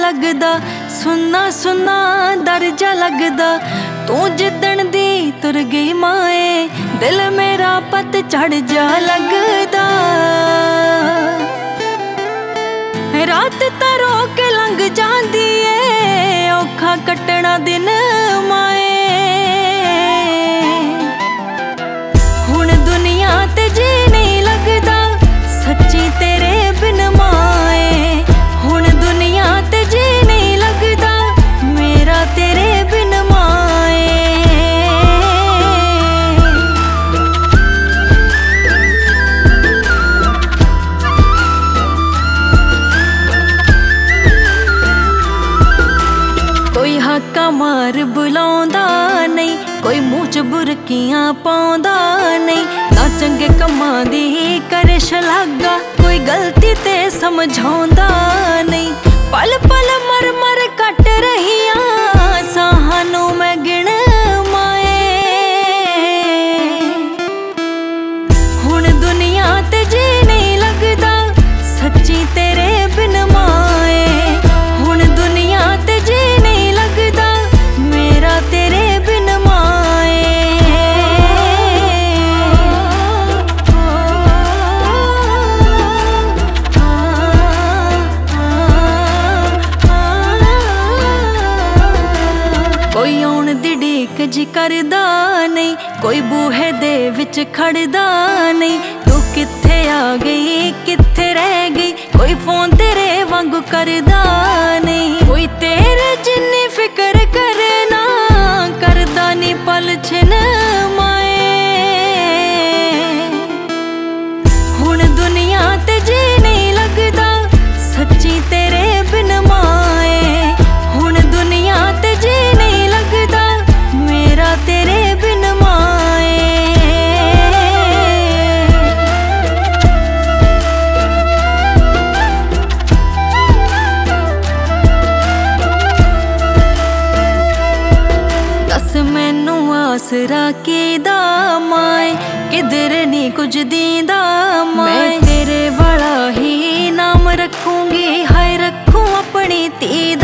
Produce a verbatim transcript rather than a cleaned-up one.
लगदा, सुन्ना सुन्ना दर्जा लगदा। तू जिदन दी तुर गई माए, दिल मेरा पत चढ़ जा लगदा। रात तां रो के लंघ जांदी ए, औखा कटना दिन माए। हुण दुनिया ते जी नहीं लगदा, सच्ची तेरे बिन माए। हुण दुनिया ते जी नहीं लगदा, मेरा तेरे बिन माए। कोई हाका मार बुलाउंदा नहीं, कोई मूँह च बुरकियां पाउंदा नहीं। ना चंगे कम्मां दी करे शलाघा, कोई गलती ते समझाउंदा नहीं। पल पल मर मर कट रहियां साहां नूं मैं गिण माए। हुण दुनिया ते जी नहीं लगदा, सच्ची तेरे बिन माए। हुण दुनिया ते जी नहीं लगदा, मेरा तेरे बिन माए। कोई आउण दी ढीक जी करदा नहीं, कोई बूहे दे विच खड़दा नहीं। तू कित्थे आ गई कित्थे रह गई, कोई फोन तेरे वांगू करदा नहीं। कोई तेरे जिन्नी फिक्र करे ना, करदा नी पल छिन माए। हुण दुनिया ते जी नहीं लगदा, सच्ची तेरे बिन माए। हुण दुनिया ते जी नहीं लगदा, मेरा तेरे बिन माए। दस मैनू आसरा कीदा माए, किधर नी कुछ दींदा माए। मैं तेरे वाला ही नाम रखूंगी, हाय रखूं अपनी धी